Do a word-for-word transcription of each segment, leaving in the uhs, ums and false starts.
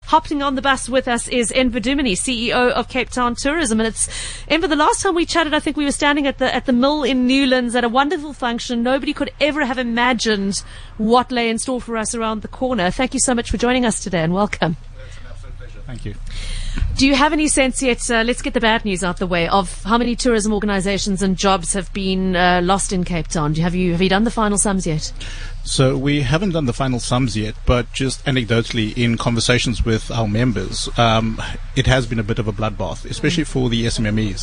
Hopping on the bus with us is Enver Dumini, C E O of Cape Town Tourism. And it's, Enver, the last time we chatted, I think we were standing at the at the mill in Newlands at a wonderful function. Nobody could ever have imagined what lay in store for us around the corner. Thank you so much for joining us today and welcome. It's an absolute pleasure. Thank you. Do you have any sense yet, uh, let's get the bad news out the way, of how many tourism organisations and jobs have been uh, lost in Cape Town? Do you, have, you, have you done the final sums yet? So we haven't done the final sums yet, but just anecdotally in conversations with our members, um, it has been a bit of a bloodbath, especially for the S M M Es.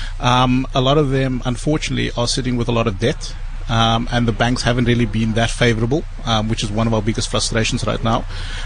Um, a lot of them, unfortunately, are sitting with a lot of debt. Um, and the banks haven't really been that favorable, um, which is one of our biggest frustrations right now.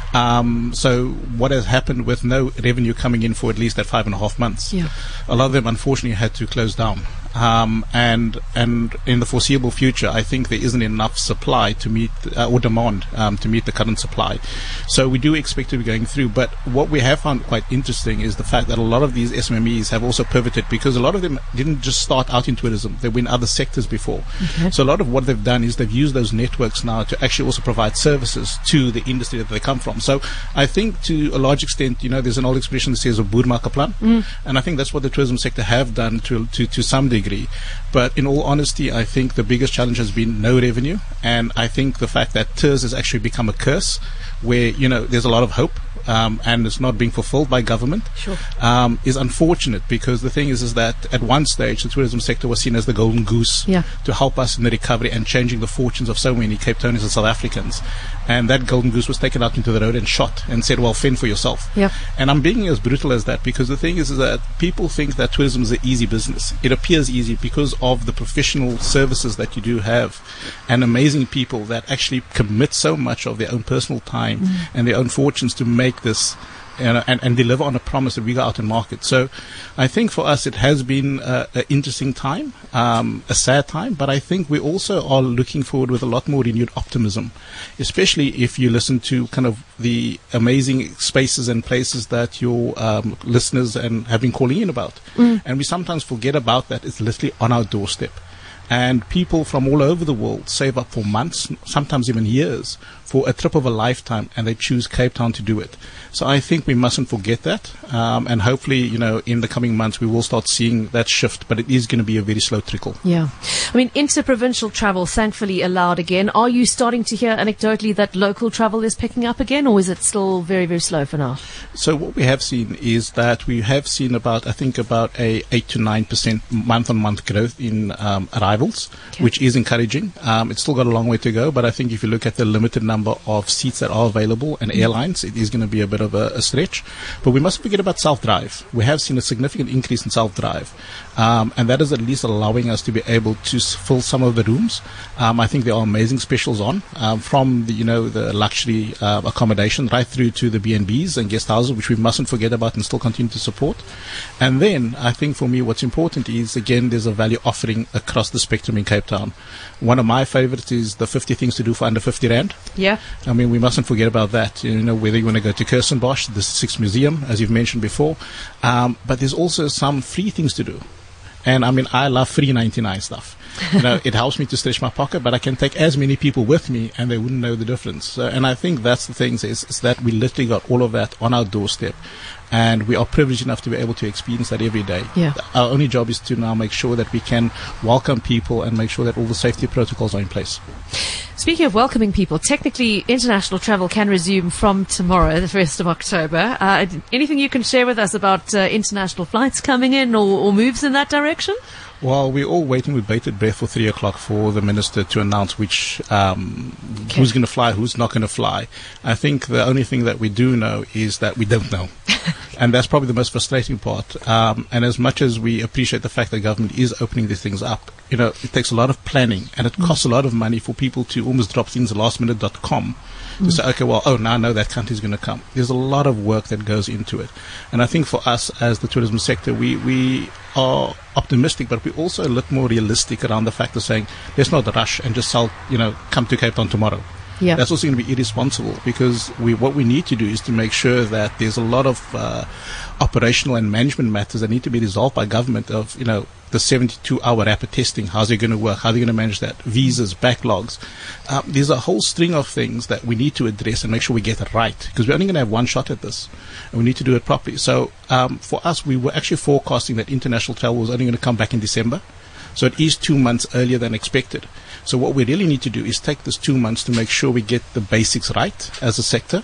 Um, so what has happened with no revenue coming in for at least that five and a half months? Yeah. A lot of them unfortunately had to close down. Um, and and in the foreseeable future, I think there isn't enough supply to meet uh, or demand um, to meet the current supply. So we do expect to be going through. But what we have found quite interesting is the fact that a lot of these S M M Es have also pivoted, because a lot of them didn't just start out in tourism; they were in other sectors before. Okay. So a lot of what they've done is they've used those networks now to actually also provide services to the industry that they come from. So I think to a large extent, you know, there's an old expression that says a boer maak 'n plan, mm. and I think that's what the tourism sector have done to to to some degree. But in all honesty, I think the biggest challenge has been no revenue, and I think the fact that T I R S has actually become a curse, where, you know, there's a lot of hope um, and it's not being fulfilled by government, sure. um, is unfortunate, because the thing is is that at one stage the tourism sector was seen as the golden goose yeah. to help us in the recovery and changing the fortunes of so many Cape Townians and South Africans, and that golden goose was taken out into the road and shot and said, well, fend for yourself. Yeah. And I'm being as brutal as that, because the thing is, is that people think that tourism is an easy business. It appears easy because of the professional services that you do have and amazing people that actually commit so much of their own personal time mm. and their own fortunes to make this and, and, and deliver on a promise that we go out and market. So I think for us it has been uh, an interesting time, um, a sad time, but I think we also are looking forward with a lot more renewed optimism, especially if you listen to kind of the amazing spaces and places that your um, listeners and have been calling in about. Mm. And we sometimes forget about that. It's literally on our doorstep. And people from all over the world save up for months, sometimes even years, for a trip of a lifetime, and they choose Cape Town to do it. So I think we mustn't forget that. Um, and hopefully, you know, in the coming months, we will start seeing that shift, but it is going to be a very slow trickle. Yeah. I mean, inter-provincial travel thankfully allowed again. Are you starting to hear anecdotally that local travel is picking up again, or is it still very, very slow for now? So what we have seen is that we have seen about, I think, about a eight to nine percent month-on-month growth in um, arrivals, okay. which is encouraging. Um, it's still got a long way to go, but I think if you look at the limited number of seats that are available and airlines, it is going to be a bit of a, a stretch. But we mustn't forget about self-drive. We have seen a significant increase in self-drive, um, and that is at least allowing us to be able to s- fill some of the rooms. Um, I think there are amazing specials on, um, from the, you know, the luxury uh, accommodation right through to the B and Bs and guest houses, which we mustn't forget about and still continue to support. And then I think for me what's important is, again, there's a value offering across the spectrum in Cape Town. One of my favorites is the fifty things to do for under fifty rand. Yeah. I mean, we mustn't forget about that. You know, whether you want to go to Kirstenbosch, the Sixth Museum, as you've mentioned before, um, but there's also some free things to do. And I mean, I love free ninety-nine stuff. You know, it helps me to stretch my pocket, but I can take as many people with me and they wouldn't know the difference. So, and I think that's the thing, is, is that we literally got all of that on our doorstep. And we are privileged enough to be able to experience that every day. Yeah. Our only job is to now make sure that we can welcome people and make sure that all the safety protocols are in place. Speaking of welcoming people, technically international travel can resume from tomorrow, the first of October. Uh, anything you can share with us about uh, international flights coming in, or, or moves in that direction? Well, we're all waiting with bated breath for three o'clock for the minister to announce which um, okay. who's going to fly, who's not going to fly. I think the only thing that we do know is that we don't know. And that's probably the most frustrating part. Um, and as much as we appreciate the fact that government is opening these things up, you know, it takes a lot of planning, and it costs mm. a lot of money for people to almost drop things at last minute dot com to mm. say, okay, well, oh, now I know that country's going to come. There's a lot of work that goes into it. And I think for us as the tourism sector, we, we are optimistic, but we also look more realistic around the fact of saying, let's not rush and just sell, you know, come to Cape Town tomorrow. Yeah. That's also going to be irresponsible, because we what we need to do is to make sure that there's a lot of uh, operational and management matters that need to be resolved by government of, you know, the seventy-two hour rapid testing. How's it going to work? How are they going to manage that? Visas, backlogs. Um, there's a whole string of things that we need to address and make sure we get it right, because we're only going to have one shot at this, and we need to do it properly. So um, for us, we were actually forecasting that international travel was only going to come back in December. So it is two months earlier than expected. So what we really need to do is take this two months to make sure we get the basics right as a sector,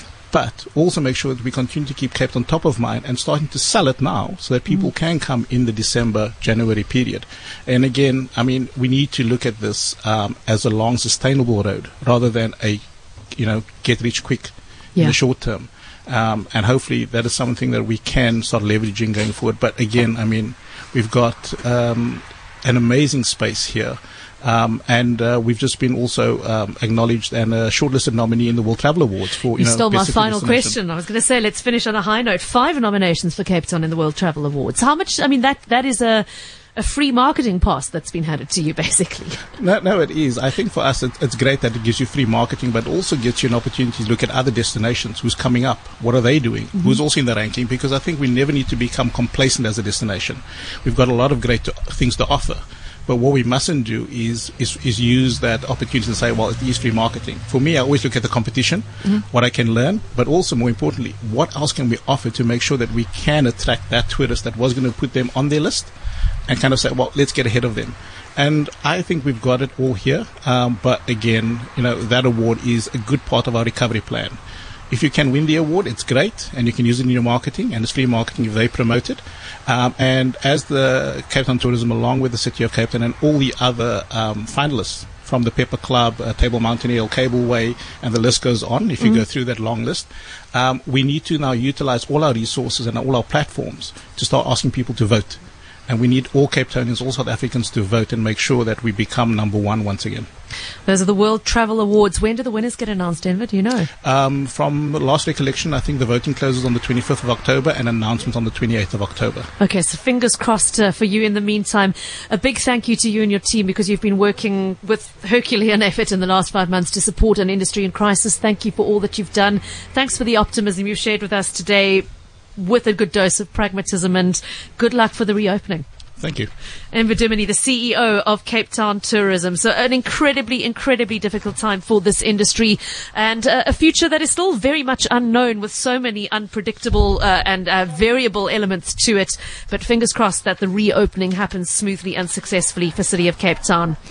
but also make sure that we continue to keep Cape Town top of mind and starting to sell it now so that people mm. can come in the December, January period. And again, I mean, we need to look at this um, as a long, sustainable road rather than a, you know, get rich quick yeah. in the short term. Um, and hopefully that is something that we can start leveraging going forward. But again, I mean, we've got um, an amazing space here. Um, and uh, we've just been also um, acknowledged and a shortlisted nominee in the World Travel Awards for, you, you know, stole my best final destination. question. I was going to say, let's finish on a high note. Five nominations for Cape Town in the World Travel Awards. How much? I mean, that that is a a free marketing pass that's been handed to you, basically. No, no, it is. I think for us, it, it's great that it gives you free marketing, but also gives you an opportunity to look at other destinations. Who's coming up? What are they doing? Mm-hmm. Who's also in the ranking? Because I think we never need to become complacent as a destination. We've got a lot of great to, things to offer. But what we mustn't do is, is is use that opportunity to say, well, it is free marketing. For me, I always look at the competition, mm-hmm. what I can learn, but also more importantly, what else can we offer to make sure that we can attract that tourist that was going to put them on their list and kind of say, well, let's get ahead of them. And I think we've got it all here. Um, but again, you know, that award is a good part of our recovery plan. If you can win the award, it's great, and you can use it in your marketing, and it's free marketing if they promote it. Um, and as the Cape Town Tourism, along with the City of Cape Town and all the other um, finalists from the Pepper Club, uh, Table Mountain Ale, Cableway, and the list goes on, if you mm. go through that long list, um, we need to now utilize all our resources and all our platforms to start asking people to vote. And we need all Cape Townians, all South Africans to vote and make sure that we become number one once again. Those are the World Travel Awards. When do the winners get announced, Denver? Do you know? Um, from the last recollection, I think the voting closes on the twenty-fifth of October and announcement on the twenty-eighth of October. Okay, so fingers crossed uh, for you in the meantime. A big thank you to you and your team, because you've been working with Herculean effort in the last five months to support an industry in crisis. Thank you for all that you've done. Thanks for the optimism you've shared with us today, with a good dose of pragmatism, and good luck for the reopening. Thank you. Enver Duminy, the C E O of Cape Town Tourism. So an incredibly, incredibly difficult time for this industry, and uh, a future that is still very much unknown, with so many unpredictable uh, and uh, variable elements to it. But fingers crossed that the reopening happens smoothly and successfully for City of Cape Town.